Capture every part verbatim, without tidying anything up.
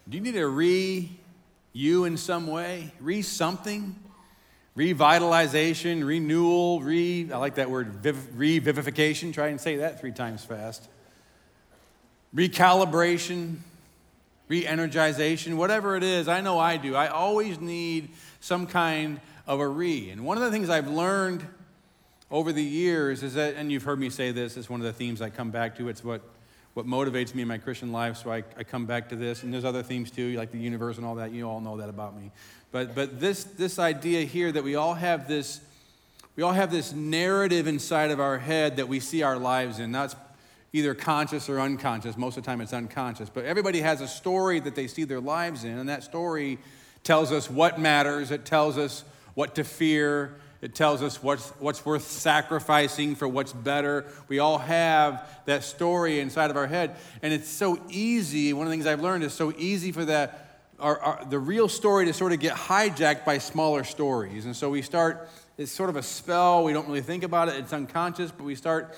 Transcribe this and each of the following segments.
Do you need to re-you in some way? Re-something? Revitalization, renewal, re, I like that word, viv, revivification. Try and say that three times fast. Recalibration, re-energization, whatever it is, I know I do. I always need some kind of a re. And one of the things I've learned over the years is that, and you've heard me say this, it's one of the themes I come back to. It's what, what motivates me in my Christian life, so I, I come back to this. And there's other themes too, like the universe and all that. You all know that about me. But but this this idea here that we all have this, we all have this narrative inside of our head that we see our lives in. That's either conscious or unconscious. Most of the time it's unconscious. But everybody has a story that they see their lives in, and that story tells us what matters. It tells us what to fear. It tells us what's what's worth sacrificing for what's better. We all have that story inside of our head. And it's so easy, one of the things I've learned is so easy for that, our, our, the real story to sort of get hijacked by smaller stories. And so we start, it's sort of a spell. We don't really think about it. It's unconscious, but we start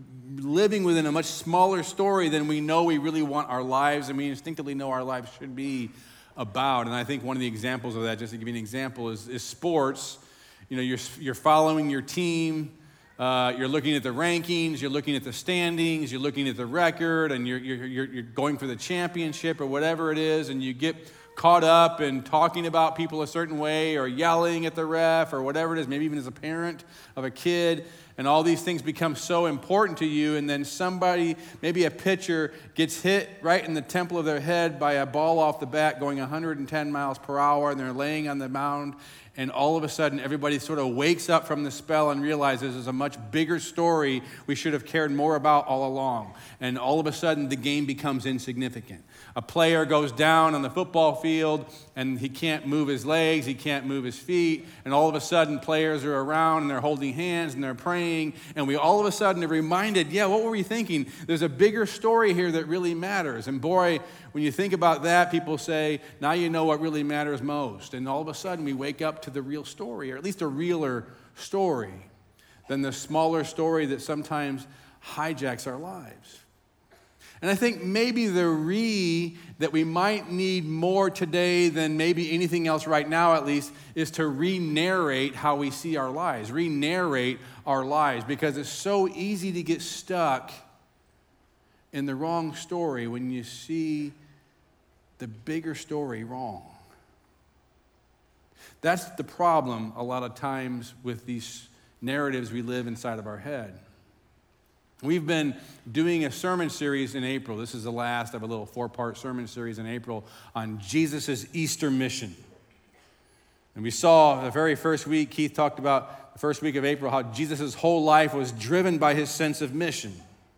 living within a much smaller story than we know we really want our lives, and we instinctively know our lives should be about. And I think one of the examples of that, just to give you an example, is, is sports. You know, you're, you're following your team, uh, you're looking at the rankings, you're looking at the standings, you're looking at the record, and you're, you're, you're, you're going for the championship or whatever it is, and you get caught up in talking about people a certain way or yelling at the ref or whatever it is, maybe even as a parent of a kid, and all these things become so important to you, and then somebody, maybe a pitcher, gets hit right in the temple of their head by a ball off the bat going one hundred ten miles per hour, and they're laying on the mound, and all of a sudden everybody sort of wakes up from the spell and realizes there's a much bigger story we should have cared more about all along. And all of a sudden the game becomes insignificant. A player goes down on the football field and he can't move his legs, he can't move his feet, and all of a sudden players are around and they're holding hands and they're praying, and we all of a sudden are reminded, yeah, what were we thinking? There's a bigger story here that really matters. And boy, when you think about that, people say, now you know what really matters most. And all of a sudden we wake up to the real story, or at least a realer story than the smaller story that sometimes hijacks our lives. And I think maybe the re that we might need more today than maybe anything else right now at least is to re-narrate how we see our lives, re-narrate our lives, because it's so easy to get stuck in the wrong story when you see the bigger story wrong. That's the problem a lot of times with these narratives we live inside of our head. We've been doing a sermon series in April. This is the last of a little four-part sermon series in April on Jesus' Easter mission. And we saw the very first week, Keith talked about the first week of April, how Jesus' whole life was driven by his sense of mission.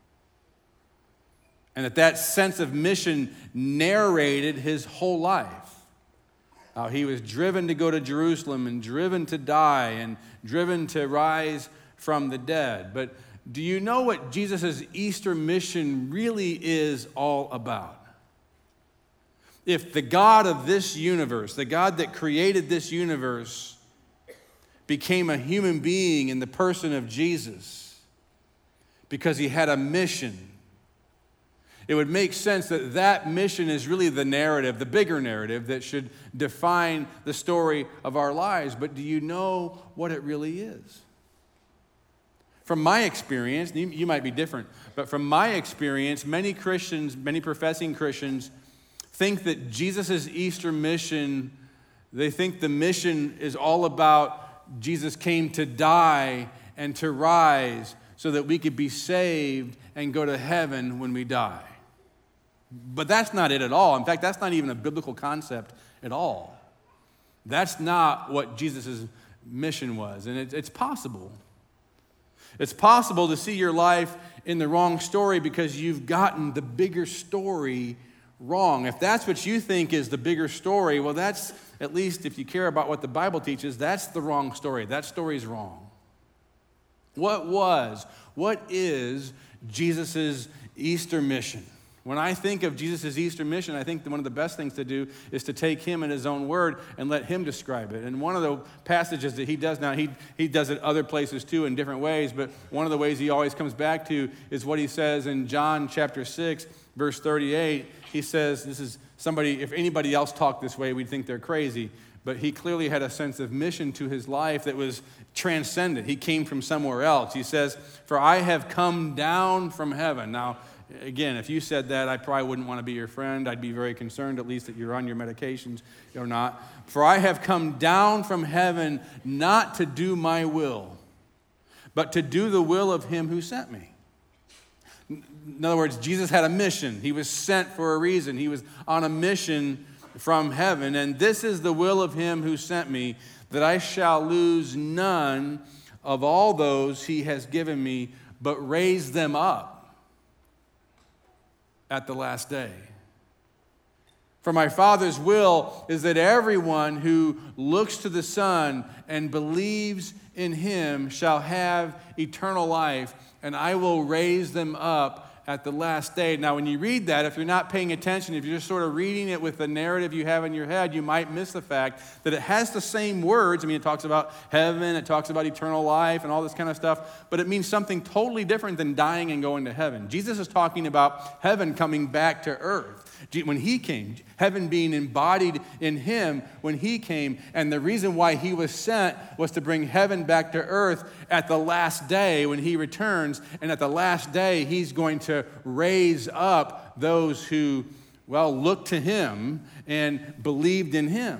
And that that sense of mission narrated his whole life. How he was driven to go to Jerusalem and driven to die and driven to rise from the dead. But do you know what Jesus' Easter mission really is all about? If the God of this universe, the God that created this universe, became a human being in the person of Jesus because he had a mission, it would make sense that that mission is really the narrative, the bigger narrative that should define the story of our lives. But do you know what it really is? From my experience, you, you might be different, but from my experience, many Christians, many professing Christians, think that Jesus' Easter mission, they think the mission is all about Jesus came to die and to rise so that we could be saved and go to heaven when we die. But that's not it at all. In fact, that's not even a biblical concept at all. That's not what Jesus' mission was, and it, it's possible. It's possible to see your life in the wrong story because you've gotten the bigger story wrong. If that's what you think is the bigger story, well, that's, at least if you care about what the Bible teaches, that's the wrong story. That story's wrong. What was, what is Jesus' Easter mission? When I think of Jesus' Easter mission, I think that one of the best things to do is to take him in his own word and let him describe it. And one of the passages that he does now, he, he does it other places too in different ways, but one of the ways he always comes back to is what he says in John chapter six, verse thirty-eight. He says, this is somebody, if anybody else talked this way, we'd think they're crazy. But he clearly had a sense of mission to his life that was transcendent. He came from somewhere else. He says, for I have come down from heaven. Now, again, if you said that, I probably wouldn't want to be your friend. I'd be very concerned, at least, that you're on your medications or not. For I have come down from heaven not to do my will, but to do the will of him who sent me. In other words, Jesus had a mission. He was sent for a reason. He was on a mission from heaven. And this is the will of him who sent me, that I shall lose none of all those he has given me, but raise them up at the last day. For my Father's will is that everyone who looks to the Son and believes in him shall have eternal life, and I will raise them up at the last day. Now, when you read that, if you're not paying attention, if you're just sort of reading it with the narrative you have in your head, you might miss the fact that it has the same words. I mean, it talks about heaven, it talks about eternal life and all this kind of stuff, but it means something totally different than dying and going to heaven. Jesus is talking about heaven coming back to earth. When he came, heaven being embodied in him when he came, and the reason why he was sent was to bring heaven back to earth at the last day when he returns, and at the last day he's going to raise up those who, well, looked to him and believed in him.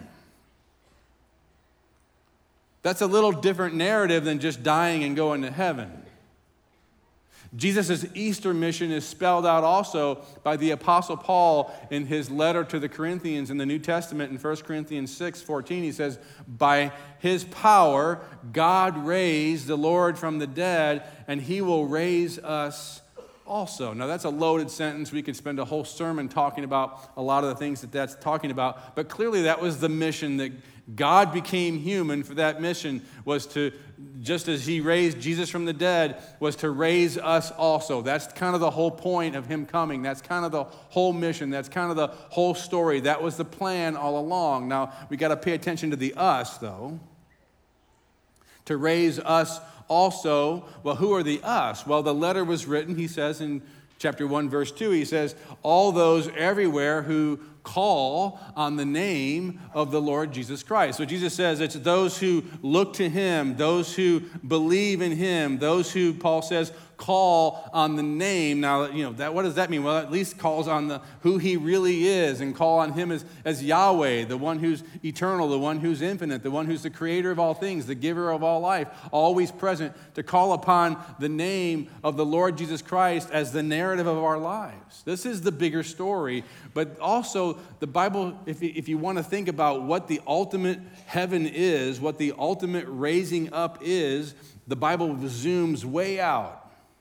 That's a little different narrative than just dying and going to heaven. Jesus' Easter mission is spelled out also by the Apostle Paul in his letter to the Corinthians in the New Testament in First Corinthians six fourteen. He says, by his power, God raised the Lord from the dead, and he will raise us also. Now, that's a loaded sentence. We could spend a whole sermon talking about a lot of the things that that's talking about, but clearly that was the mission that God became human for. That mission was to, just as he raised Jesus from the dead, was to raise us also. That's kind of the whole point of him coming. That's kind of the whole mission. That's kind of the whole story. That was the plan all along. Now, we got to pay attention to the us, though. To raise us also. Well, who are the us? Well, the letter was written, he says in chapter one, verse two, he says, all those everywhere who call on the name of the Lord Jesus Christ. So Jesus says it's those who look to him, those who believe in him, those who, Paul says, call on the name. Now, you know, that, what does that mean? Well, at least calls on the who he really is, and call on him as, as Yahweh, the one who's eternal, the one who's infinite, the one who's the creator of all things, the giver of all life, always present, to call upon the name of the Lord Jesus Christ as the narrative of our lives. This is the bigger story, but also the Bible, if you, if you want to think about what the ultimate heaven is, what the ultimate raising up is, the Bible zooms way out.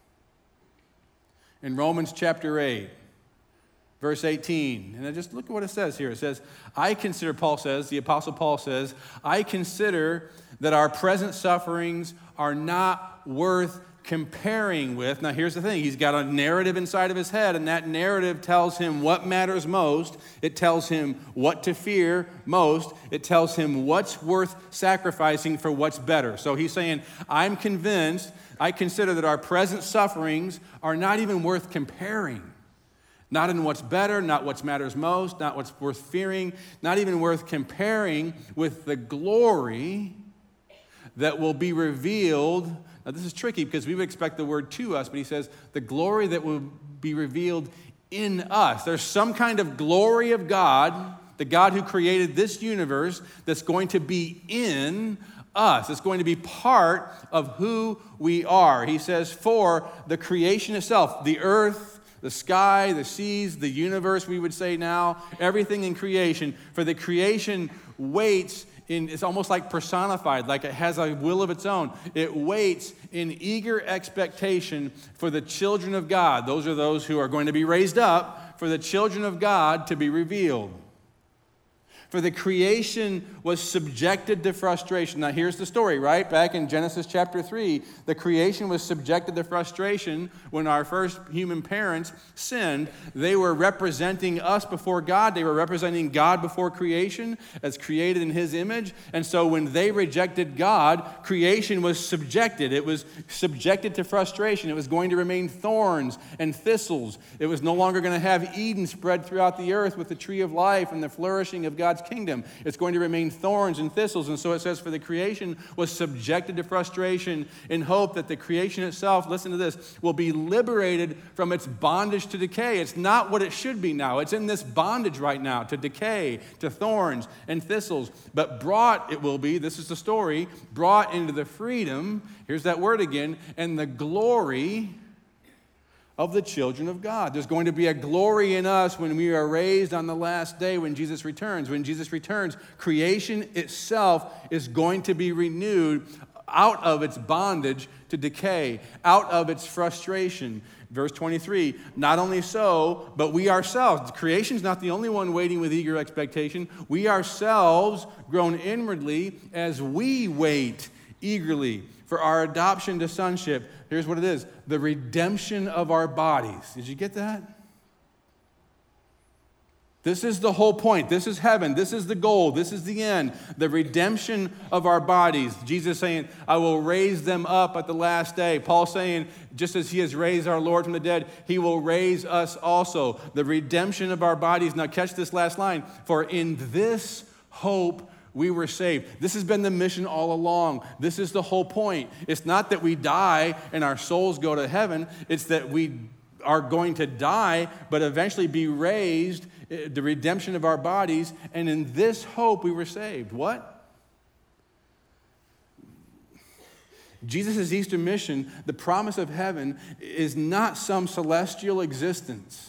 In Romans chapter eight, verse eighteen, and just look at what it says here. It says, I consider, Paul says, the Apostle Paul says, I consider that our present sufferings are not worth comparing with. Now here's the thing, he's got a narrative inside of his head, and that narrative tells him what matters most. It tells him what to fear most. It tells him what's worth sacrificing for what's better. So he's saying, I'm convinced, I consider that our present sufferings are not even worth comparing. Not in what's better, not what matters most, not what's worth fearing, not even worth comparing with the glory that will be revealed. Now, this is tricky because we would expect the word to us, but he says the glory that will be revealed in us. There's some kind of glory of God, the God who created this universe, that's going to be in us. It's going to be part of who we are. He says, for the creation itself, the earth, the sky, the seas, the universe, we would say now, everything in creation, for the creation waits in, it's almost like personified, like it has a will of its own. It waits in eager expectation for the children of God. Those are those who are going to be raised up, for the children of God to be revealed. For the creation was subjected to frustration. Now here's the story, right? Back in Genesis chapter three, the creation was subjected to frustration when our first human parents sinned. They were representing us before God. They were representing God before creation as created in His image. And so when they rejected God, creation was subjected. It was subjected to frustration. It was going to remain thorns and thistles. It was no longer going to have Eden spread throughout the earth with the tree of life and the flourishing of God's kingdom. It's going to remain thorns and thistles. And so it says, for the creation was subjected to frustration in hope that the creation itself, listen to this, will be liberated from its bondage to decay. It's not what it should be now. It's in this bondage right now to decay, to thorns and thistles. But brought, it will be, this is the story, brought into the freedom, here's that word again, and the glory of the children of God. There's going to be a glory in us when we are raised on the last day when Jesus returns. When Jesus returns, creation itself is going to be renewed out of its bondage to decay, out of its frustration. Verse twenty-three, not only so, but we ourselves, creation's not the only one waiting with eager expectation. We ourselves groan inwardly as we wait eagerly for our adoption to sonship. Here's what it is, the redemption of our bodies. Did you get that? This is the whole point. This is heaven. This is the goal. This is the end. The redemption of our bodies. Jesus saying, I will raise them up at the last day. Paul saying, just as He has raised our Lord from the dead, He will raise us also. The redemption of our bodies. Now catch this last line. For in this hope we were saved. This has been the mission all along. This is the whole point. It's not that we die and our souls go to heaven. It's that we are going to die, but eventually be raised, the redemption of our bodies, and in this hope we were saved. What? Jesus' Easter mission, the promise of heaven, is not some celestial existence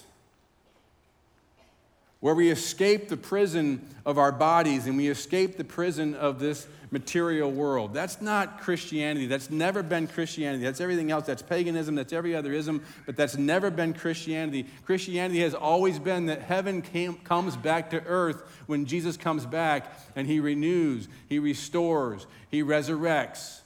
where we escape the prison of our bodies and we escape the prison of this material world. That's not Christianity. That's never been Christianity. That's everything else. That's paganism. That's every other ism, but that's never been Christianity. Christianity has always been that heaven came, comes back to earth when Jesus comes back and He renews, He restores, He resurrects,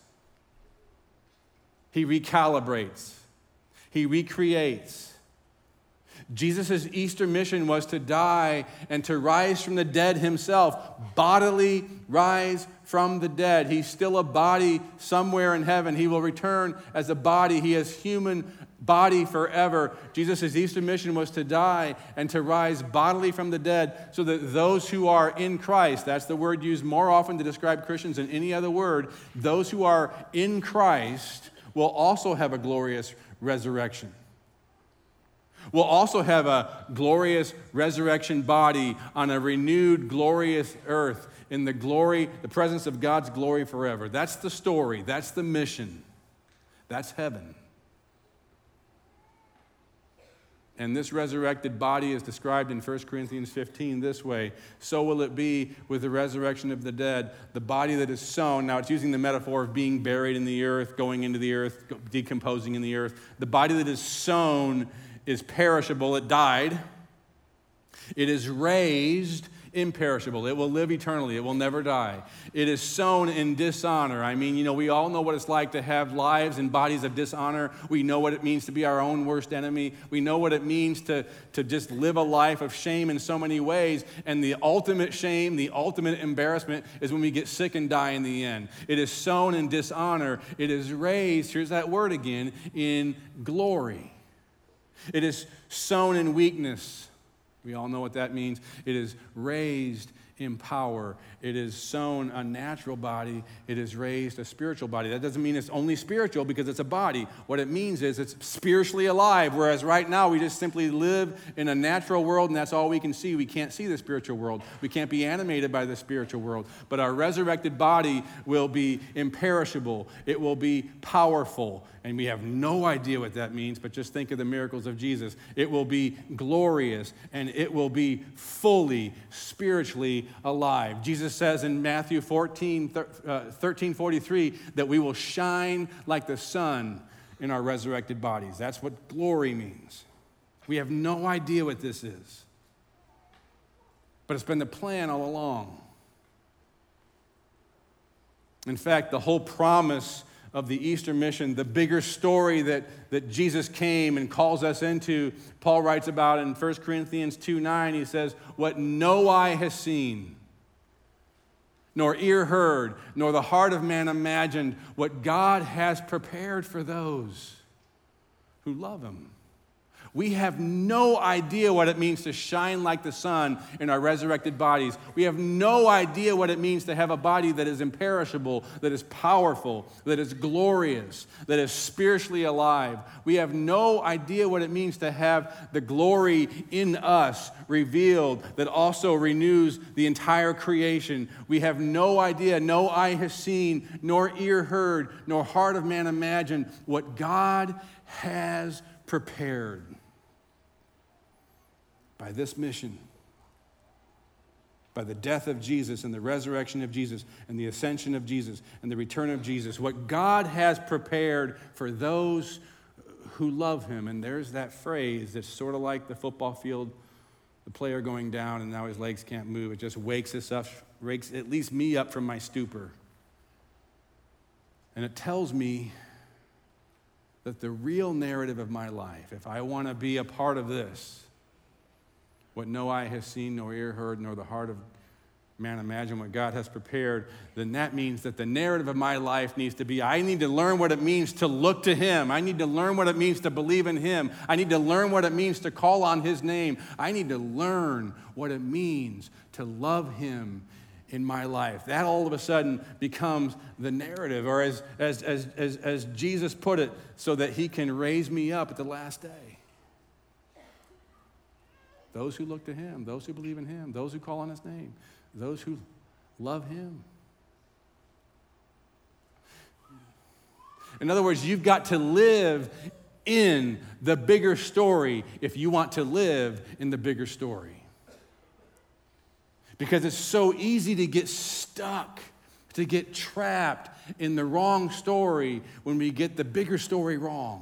He recalibrates, He recreates. Jesus' Easter mission was to die and to rise from the dead Himself, bodily rise from the dead. He's still a body somewhere in heaven. He will return as a body. He has human body forever. Jesus' Easter mission was to die and to rise bodily from the dead so that those who are in Christ, that's the word used more often to describe Christians than any other word, those who are in Christ will also have a glorious resurrection. We'll also have a glorious resurrection body on a renewed, glorious earth in the glory, the presence of God's glory forever. That's the story. That's the mission. That's heaven. And this resurrected body is described in First Corinthians fifteen this way. So will it be with the resurrection of the dead. The body that is sown, now it's using the metaphor of being buried in the earth, going into the earth, decomposing in the earth. The body that is sown is perishable. It died. It is raised imperishable. It will live eternally. It will never die. It is sown in dishonor. I mean, you know, we all know what it's like to have lives and bodies of dishonor. We know what it means to be our own worst enemy. We know what it means to, to just live a life of shame in so many ways. And the ultimate shame, the ultimate embarrassment is when we get sick and die in the end. It is sown in dishonor. It is raised, here's that word again, in glory. It is sown in weakness. We all know what that means. It is raised in power. It is sown a natural body. It is raised a spiritual body. That doesn't mean it's only spiritual because it's a body. What it means is it's spiritually alive, whereas right now we just simply live in a natural world and that's all we can see. We can't see the spiritual world. We can't be animated by the spiritual world. But our resurrected body will be imperishable. It will be powerful. And we have no idea what that means, but just think of the miracles of Jesus. It will be glorious and it will be fully spiritually alive. Jesus says in Matthew fourteen, thirteen forty-three that we will shine like the sun in our resurrected bodies. That's what glory means. We have no idea what this is. but it's been the plan all along. In fact, the whole promise of the Easter mission, the bigger story that, that Jesus came and calls us into, Paul writes about in First Corinthians two nine, he says, what no eye has seen, nor ear heard, nor the heart of man imagined, what God has prepared for those who love him. We have no idea what it means to shine like the sun in our resurrected bodies. We have no idea what it means to have a body that is imperishable, that is powerful, that is glorious, that is spiritually alive. We have no idea what it means to have the glory in us revealed that also renews the entire creation. We have no idea, no eye has seen, nor ear heard, nor heart of man imagined what God has prepared. By this mission, by the death of Jesus and the resurrection of Jesus and the ascension of Jesus and the return of Jesus, what God has prepared for those who love him. And there's that phrase that's sort of like the football field, the player going down and now his legs can't move. It just wakes us up, wakes at least me up from my stupor. And it tells me that the real narrative of my life, if I want to be a part of this, what no eye has seen, nor ear heard, nor the heart of man imagined, what God has prepared, then that means that the narrative of my life needs to be, I need to learn what it means to look to him. I need to learn what it means to believe in him. I need to learn what it means to call on his name. I need to learn what it means to love him in my life. That all of a sudden becomes the narrative, or as, as, as, as, as Jesus put it, so that he can raise me up at the last day. Those who look to him, those who believe in him, those who call on his name, those who love him. In other words, you've got to live in the bigger story if you want to live in the bigger story. Because it's so easy to get stuck, to get trapped in the wrong story when we get the bigger story wrong.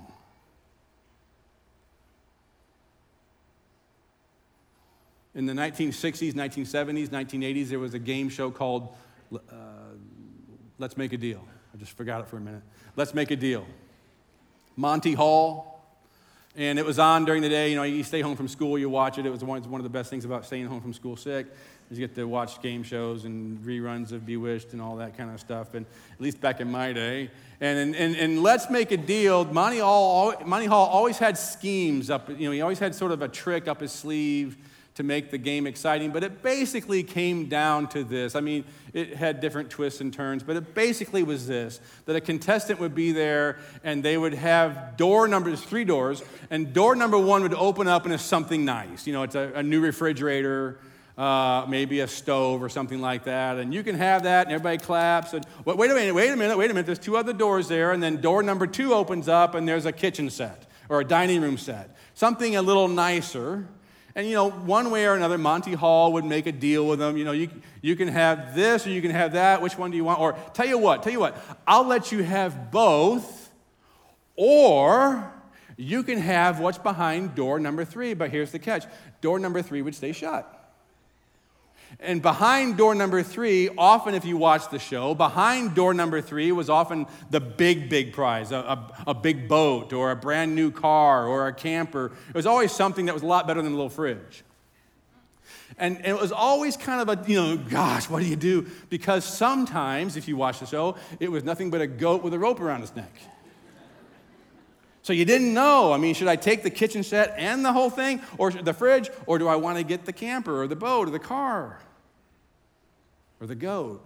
In the nineteen sixties, nineteen seventies, nineteen eighties, there was a game show called uh, Let's Make a Deal. I just forgot it for a minute. Let's Make a Deal. Monty Hall. And it was on during the day. You know, you stay home from school, you watch it. It was one, one of the best things about staying home from school sick is you get to watch game shows and reruns of Bewitched and all that kind of stuff, and at least back in my day. And and, and Let's Make a Deal, Monty Hall, Monty Hall always had schemes up. You know, he always had sort of a trick up his sleeve to make the game exciting, but it basically came down to this. I mean, it had different twists and turns, but it basically was this, that a contestant would be there and they would have door numbers, three doors, and door number one would open up and it's something nice. You know, it's a, a new refrigerator, uh, maybe a stove or something like that, and you can have that and everybody claps. And wait, wait a minute, wait a minute, wait a minute, there's two other doors there, and then door number two opens up and there's a kitchen set or a dining room set, something a little nicer. And, you know, one way or another, Monty Hall would make a deal with them. You know, you, you can have this or you can have that. Which one do you want? Or tell you what, tell you what, I'll let you have both, or you can have what's behind door number three. But here's the catch. Door number three would stay shut. And behind door number three, often if you watch the show, behind door number three was often the big, big prize, a, a, a big boat or a brand new car or a camper. It was always something that was a lot better than a little fridge. And, and it was always kind of a, you know, gosh, what do you do? Because sometimes, if you watch the show, it was nothing but a goat with a rope around his neck. So you didn't know. I mean, should I take the kitchen set and the whole thing, or the fridge, or do I want to get the camper or the boat or the car or the goat?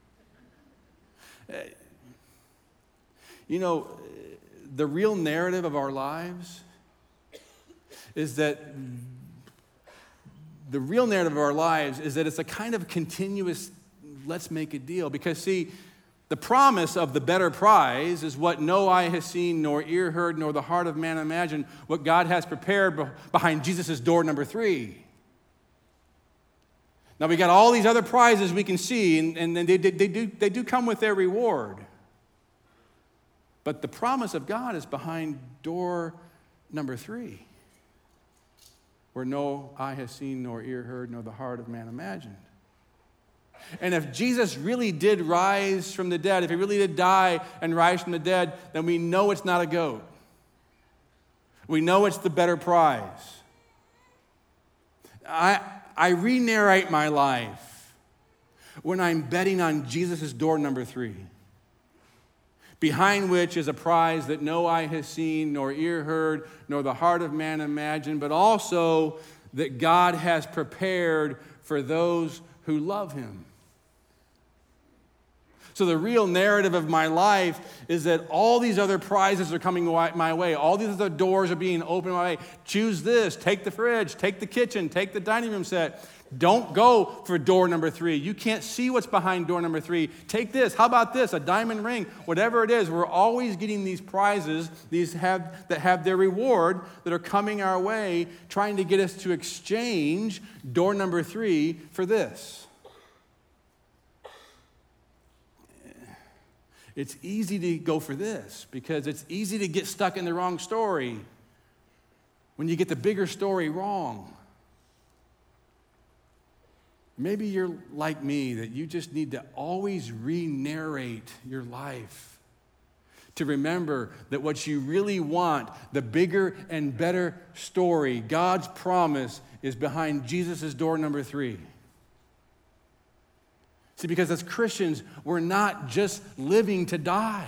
You know, the real narrative of our lives is that the real narrative of our lives is that it's a kind of continuous let's make a deal. Because, see, the promise of the better prize is what no eye has seen, nor ear heard, nor the heart of man imagined, what God has prepared behind Jesus' door number three. Now, we got all these other prizes we can see, and, and they, they, they, do, they do come with their reward. But the promise of God is behind door number three. where no eye has seen, nor ear heard, nor the heart of man imagined. And if Jesus really did rise from the dead, if he really did die and rise from the dead, then we know it's not a goat. We know it's the better prize. I, I re-narrate my life when I'm betting on Jesus' door number three, behind which is a prize that no eye has seen, nor ear heard, nor the heart of man imagined, but also that God has prepared for those who love him. So the real narrative of my life is that all these other prizes are coming my way. All these other doors are being opened my way. Choose this, take the fridge, take the kitchen, take the dining room set. Don't go for door number three. You can't see what's behind door number three. Take this. How about this? A diamond ring. Whatever it is, we're always getting these prizes, these have that have their reward that are coming our way, trying to get us to exchange door number three for this. It's easy to go for this because it's easy to get stuck in the wrong story when you get the bigger story wrong. Maybe you're like me, that you just need to always re-narrate your life to remember that what you really want, the bigger and better story, God's promise, is behind Jesus' door number three. See, because as Christians, we're not just living to die.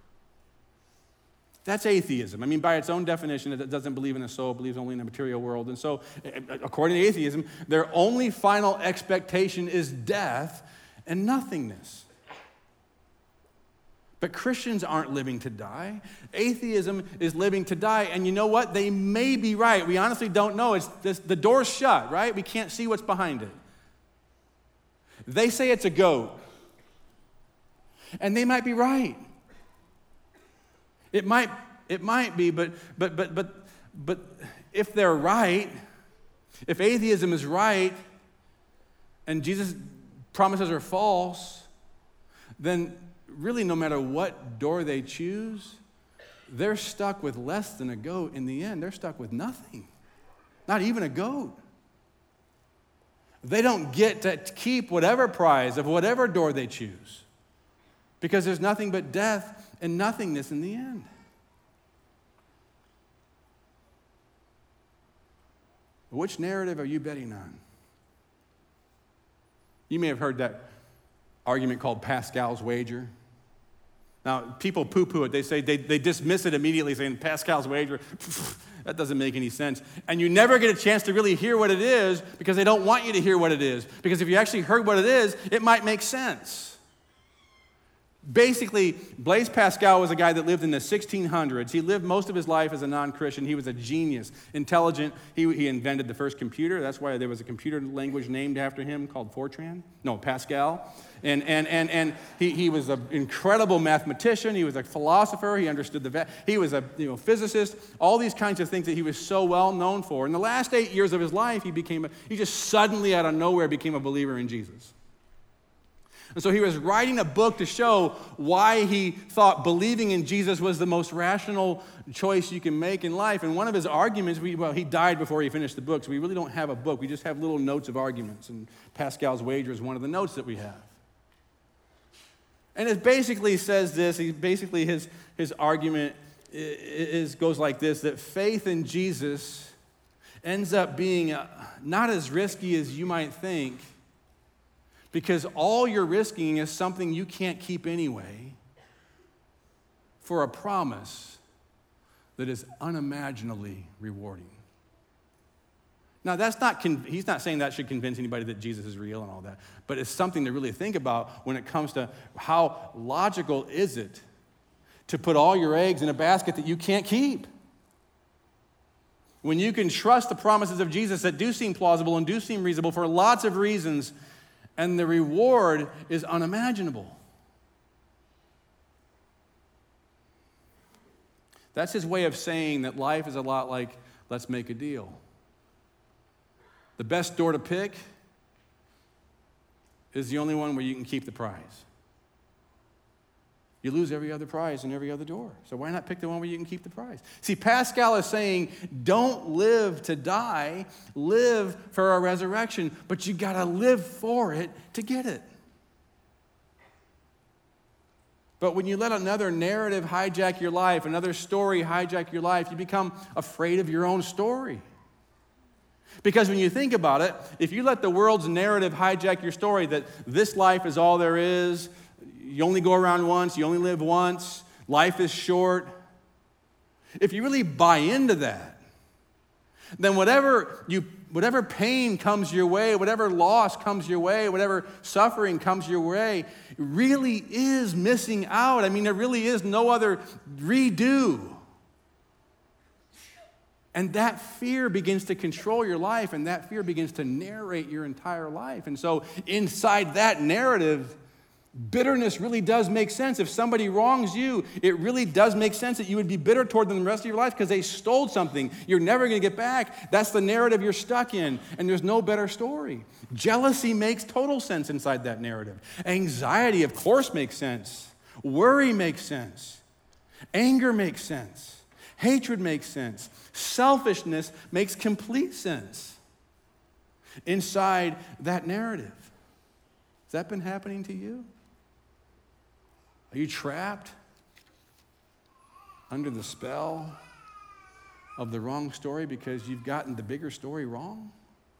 That's atheism. I mean, by its own definition, it doesn't believe in the soul, believes only in the material world. And so, according to atheism, their only final expectation is death and nothingness. But Christians aren't living to die. Atheism is living to die. And you know what? They may be right. We honestly don't know. It's this, the door's shut, right? We can't see what's behind it. They say it's a goat. And they might be right. It might, it might be, but but but but but if they're right, if atheism is right, and Jesus' promises are false, then really no matter what door they choose, they're stuck with less than a goat in the end. They're stuck with nothing. Not even a goat. They don't get to keep whatever prize of whatever door they choose, because there's nothing but death and nothingness in the end. Which narrative are you betting on? You may have heard that argument called Pascal's wager. Now, people poo-poo it. They say they, they dismiss it immediately, saying Pascal's wager, that doesn't make any sense. And you never get a chance to really hear what it is because they don't want you to hear what it is. Because if you actually heard what it is, it might make sense. Basically, Blaise Pascal was a guy that lived in the sixteen hundreds. He lived most of his life as a non-Christian. He was a genius, intelligent. He, he invented the first computer. That's why there was a computer language named after him called Fortran. No, Pascal. And and and and he, he was an incredible mathematician. He was a philosopher. He understood the va- he was a you know physicist. All these kinds of things that he was so well known for. In the last eight years of his life, he became a, he just suddenly out of nowhere became a believer in Jesus. And so he was writing a book to show why he thought believing in Jesus was the most rational choice you can make in life. And one of his arguments, we, well, he died before he finished the book, so we really don't have a book. We just have little notes of arguments. And Pascal's wager is one of the notes that we have. And it basically says this, he, basically his, his argument is, goes like this, that faith in Jesus ends up being not as risky as you might think, because all you're risking is something you can't keep anyway for a promise that is unimaginably rewarding. Now, that's not, con- he's not saying that should convince anybody that Jesus is real and all that, but it's something to really think about when it comes to how logical is it to put all your eggs in a basket that you can't keep. When you can trust the promises of Jesus that do seem plausible and do seem reasonable for lots of reasons, and the reward is unimaginable. That's his way of saying that life is a lot like, let's make a deal. The best door to pick is the only one where you can keep the prize. you lose every other prize and every other door. So why not pick the one where you can keep the prize? See, Pascal is saying, don't live to die, live for a resurrection, but you got to live for it to get it. But when you let another narrative hijack your life, another story hijack your life, you become afraid of your own story. Because when you think about it, if you let the world's narrative hijack your story that this life is all there is, you only go around once, you only live once, life is short. If you really buy into that, then whatever you, whatever pain comes your way, whatever loss comes your way, whatever suffering comes your way, really is missing out. I mean, there really is no other redo. And that fear begins to control your life, and that fear begins to narrate your entire life. And so inside that narrative, bitterness really does make sense. If somebody wrongs you, it really does make sense that you would be bitter toward them the rest of your life because they stole something you're never going to get back. That's the narrative you're stuck in, and there's no better story. Jealousy makes total sense inside that narrative. Anxiety, of course, makes sense. Worry makes sense. Anger makes sense. Hatred makes sense. Selfishness makes complete sense inside that narrative. Has that been happening to you? Are you trapped under the spell of the wrong story because you've gotten the bigger story wrong?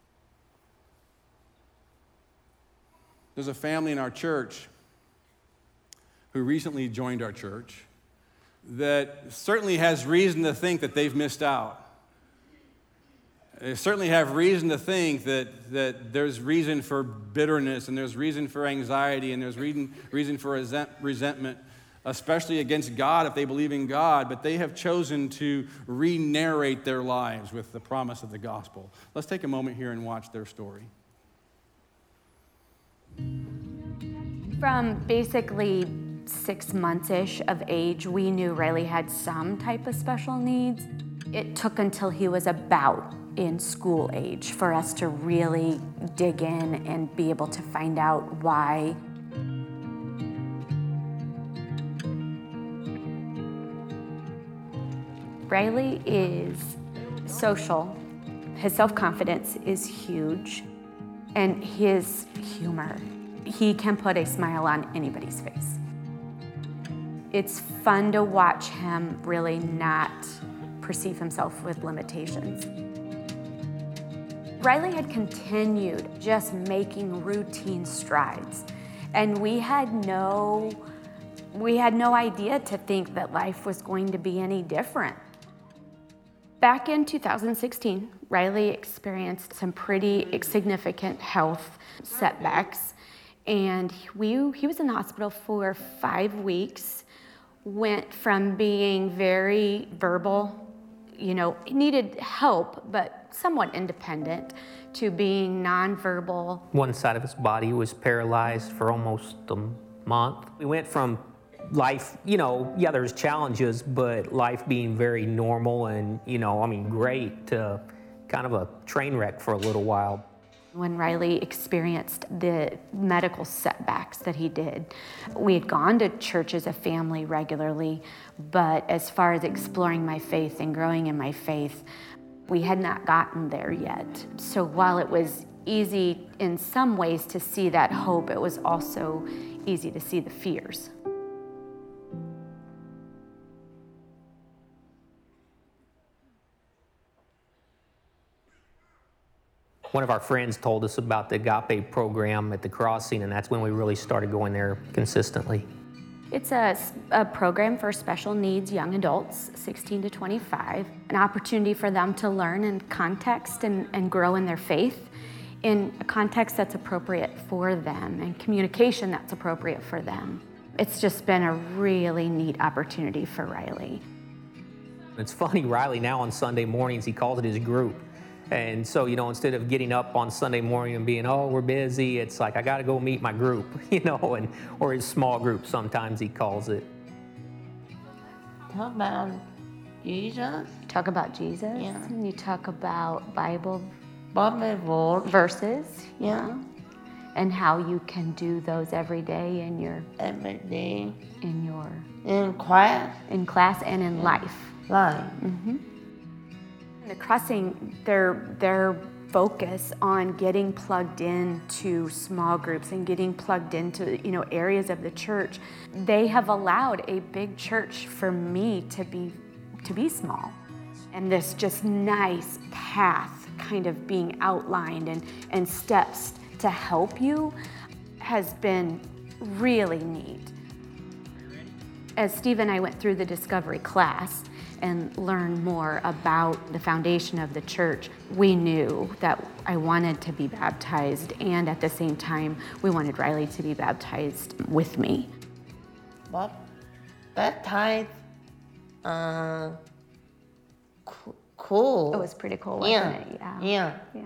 There's a family in our church who recently joined our church that certainly has reason to think that they've missed out. They certainly have reason to think that, that there's reason for bitterness and there's reason for anxiety and there's reason, reason for resent, resentment, especially against God if they believe in God, but they have chosen to re-narrate their lives with the promise of the gospel. Let's take a moment here and watch their story. From basically six months-ish of age, we knew Riley had some type of special needs. It took until he was about in school age for us to really dig in and be able to find out why. Riley is social. His self-confidence is huge, and his humor. He can put a smile on anybody's face. It's fun to watch him really not perceive himself with limitations. Riley had continued just making routine strides, and we had no, we had no idea to think that life was going to be any different. Back in two thousand sixteen, Riley experienced some pretty significant health setbacks, and we, he was in the hospital for five weeks, went from being very verbal, you know, needed help, but somewhat independent, to being nonverbal. One side of his body was paralyzed for almost a month. We went from life, you know, yeah, there's challenges, but life being very normal and, you know, I mean, great, to kind of a train wreck for a little while. When Riley experienced the medical setbacks that he did, we had gone to church as a family regularly, but as far as exploring my faith and growing in my faith, we had not gotten there yet. So while it was easy in some ways to see that hope, it was also easy to see the fears. One of our friends told us about the Agape program at the Crossing, and that's when we really started going there consistently. It's a, a program for special needs young adults, sixteen to twenty-five, an opportunity for them to learn in context and, and grow in their faith in a context that's appropriate for them and communication that's appropriate for them. It's just been a really neat opportunity for Riley. It's funny, Riley now on Sunday mornings, he calls it his group. And so, you know, instead of getting up on Sunday morning and being, oh, we're busy, it's like, I got to go meet my group, you know, and or his small group, sometimes he calls it. Talk about Jesus. You talk about Jesus, Yeah. and you talk about Bible Bible verse. verses. Yeah. and how you can do those every day in your every day in your in class, in class and in life. life. The Crossing, their their focus on getting plugged into small groups and getting plugged into, you know, areas of the church, they have allowed a big church for me to be to be small. And this just nice path kind of being outlined and, and steps to help you has been really neat. As Steve and I went through the discovery class and learned more about the foundation of the church, we knew that I wanted to be baptized, and at the same time, we wanted Riley to be baptized with me. But baptized, uh, co- cool. It was pretty cool, wasn't yeah. it? Yeah. Yeah. Yeah.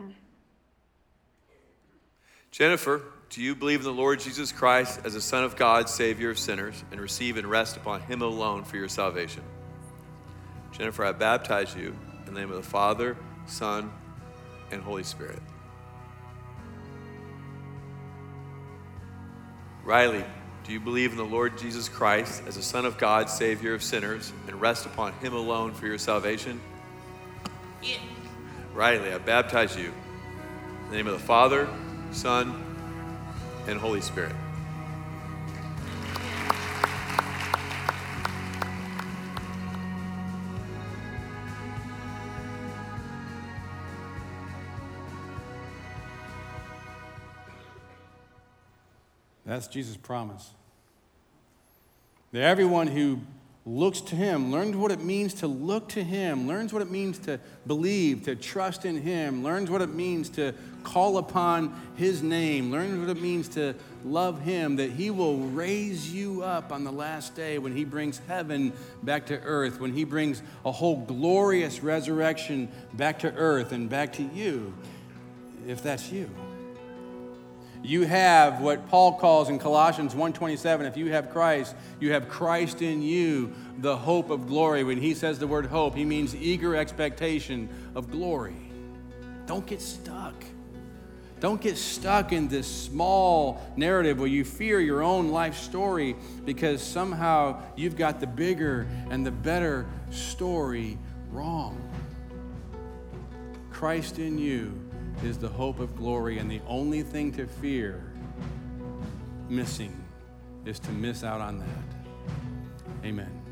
Jennifer, do you believe in the Lord Jesus Christ as the Son of God, Savior of sinners, and receive and rest upon him alone for your salvation? Jennifer, I baptize you in the name of the Father, Son, and Holy Spirit. Riley, do you believe in the Lord Jesus Christ as the Son of God, Savior of sinners, and rest upon him alone for your salvation? Yeah. Riley, I baptize you in the name of the Father, Son, and Holy Spirit. That's Jesus' promise. That everyone who looks to him, learns what it means to look to him, learns what it means to believe, to trust in him, learns what it means to call upon his name, learns what it means to love him, that he will raise you up on the last day when he brings heaven back to earth, when he brings a whole glorious resurrection back to earth and back to you, if that's you. You have what Paul calls in Colossians one twenty-seven, if you have Christ, you have Christ in you, the hope of glory. When he says the word hope, he means eager expectation of glory. Don't get stuck. Don't get stuck in this small narrative where you fear your own life story because somehow you've got the bigger and the better story wrong. Christ in you is the hope of glory, and the only thing to fear missing is to miss out on that. Amen.